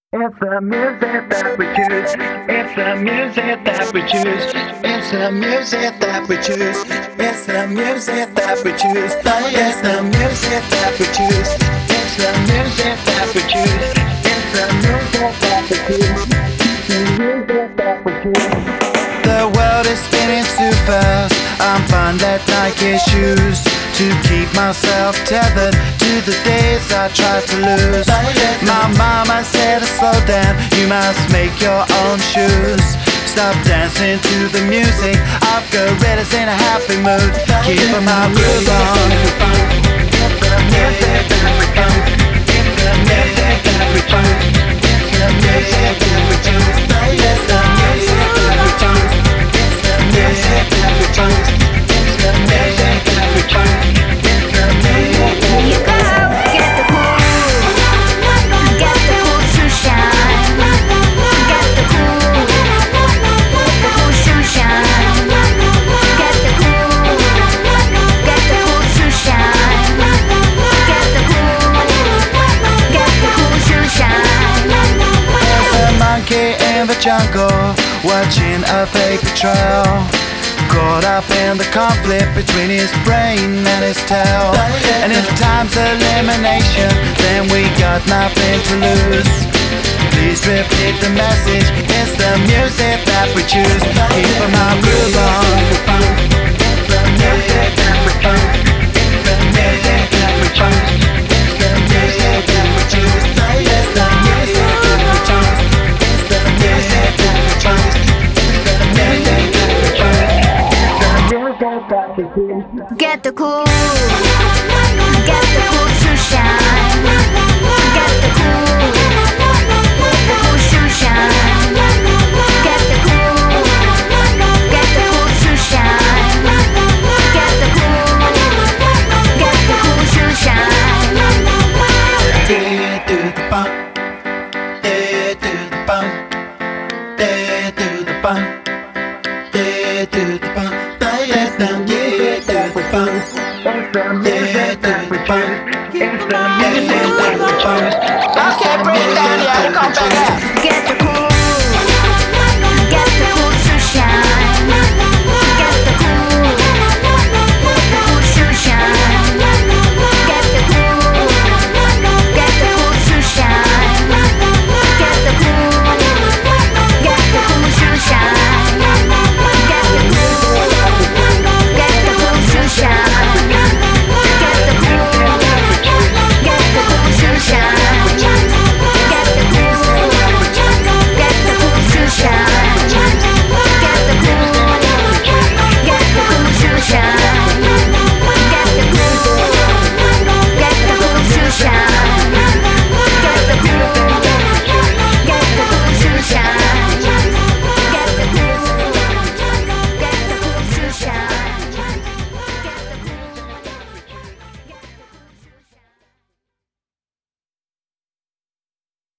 It's the music that we choose. It's the music that we choose. It's the music that we choose. It's the music that we choose. It's the music that we choose. It's the music that we choose. It's the music that we choose. The music that we choose. The world is spinning too fast. I'm fine that Nike shoes to keep myself tethered to the days I tried to lose. My mama said to slow down, you must make your own shoes. Stop dancing to the music, I've got gorillas in a happy mood. Keep my groove on. It's the music that we choose. It's the music that we choose. It's the music that we choose. It's the music that we choose. It's the music that we choose. It's the music that we choose. It's the music that we choose. You go, get the cool shoe shine. Get the cool shoe shine. Get the cool shoe shine. Get the cool shoe shine. There's a monkey in the jungle, watching a fake betrayal. Caught up in the conflict between his brain and his tail. And if time's elimination, then we got nothing to lose. Please repeat the message, it's the music that we choose. Keep my groove on. It's the music that we choose. It's the music that we choose. It's the music that we choose. It's the music that we choose. It's the music that we choose. It's the music that we choose. Get the cool shoe shine. Get the cool shoe shine. Get the cool shoe shine. Get the cool shoe shine. Yeah, do the bump. Yeah, do the bump. Yeah, do the bump. Yeah, do the bump. It's the music that we choose. It's the music that we choose. It's the music that we choose. Okay, bring it down, yeah, come back.